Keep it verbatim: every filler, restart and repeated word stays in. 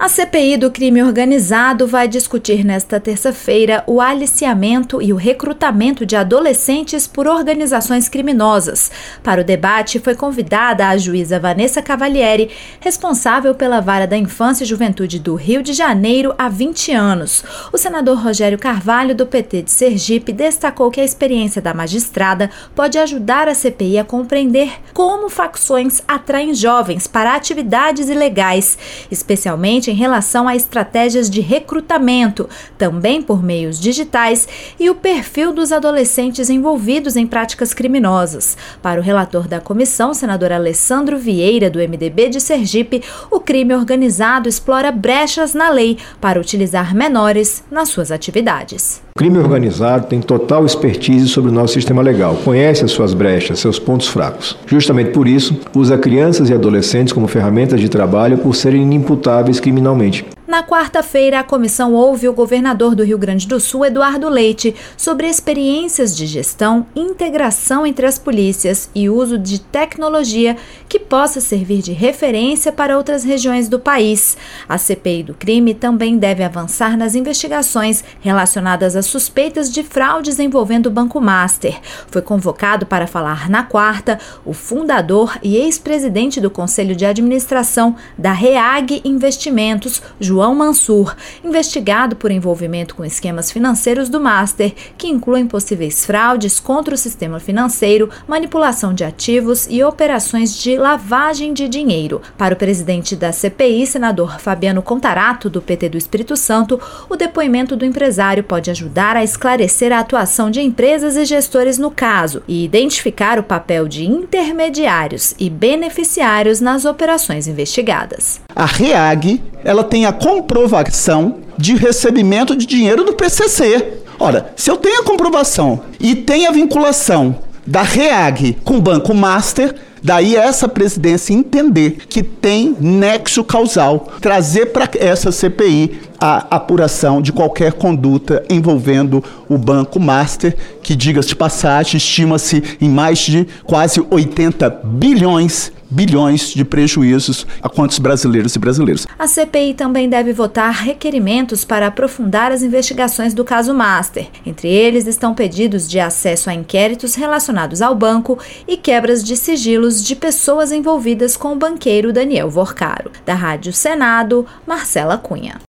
A C P I do crime organizado vai discutir nesta terça-feira o aliciamento e o recrutamento de adolescentes por organizações criminosas. Para o debate foi convidada a juíza Vanessa Cavalieri, responsável pela Vara da Infância e Juventude do Rio de Janeiro há vinte anos. O senador Rogério Carvalho, do P T de Sergipe, destacou que a experiência da magistrada pode ajudar a C P I a compreender como facções atraem jovens para atividades ilegais, especialmente em relação a estratégias de recrutamento, também por meios digitais, e o perfil dos adolescentes envolvidos em práticas criminosas. Para o relator da comissão, senador Alessandro Vieira, do M D B de Sergipe, o crime organizado explora brechas na lei para utilizar menores nas suas atividades. O crime organizado tem total expertise sobre o nosso sistema legal, conhece as suas brechas, seus pontos fracos. Justamente por isso, usa crianças e adolescentes como ferramentas de trabalho por serem inimputáveis criminalmente. Na quarta-feira, a comissão ouve o governador do Rio Grande do Sul, Eduardo Leite, sobre experiências de gestão, integração entre as polícias e uso de tecnologia que possa servir de referência para outras regiões do país. A C P I do crime também deve avançar nas investigações relacionadas às suspeitas de fraudes envolvendo o Banco Master. Foi convocado para falar na quarta o fundador e ex-presidente do Conselho de Administração da REAG Investimentos, João João Mansur, investigado por envolvimento com esquemas financeiros do Master, que incluem possíveis fraudes contra o sistema financeiro, manipulação de ativos e operações de lavagem de dinheiro. Para o presidente da C P I, senador Fabiano Contarato, do P T do Espírito Santo, o depoimento do empresário pode ajudar a esclarecer a atuação de empresas e gestores no caso e identificar o papel de intermediários e beneficiários nas operações investigadas. A REAG, ela tem a comprovação de recebimento de dinheiro do P C C. Ora, se eu tenho a comprovação e tenho a vinculação da REAG com o Banco Master, daí essa presidência entender que tem nexo causal, trazer para essa C P I a apuração de qualquer conduta envolvendo o Banco Master, que, diga-se de passagem, estima-se em mais de quase oitenta bilhões bilhões de prejuízos a quantos brasileiros e brasileiros. A C P I também deve votar requerimentos para aprofundar as investigações do caso Master. Entre eles estão pedidos de acesso a inquéritos relacionados ao banco e quebras de sigilos de pessoas envolvidas com o banqueiro Daniel Vorcaro. Da Rádio Senado, Marcela Cunha.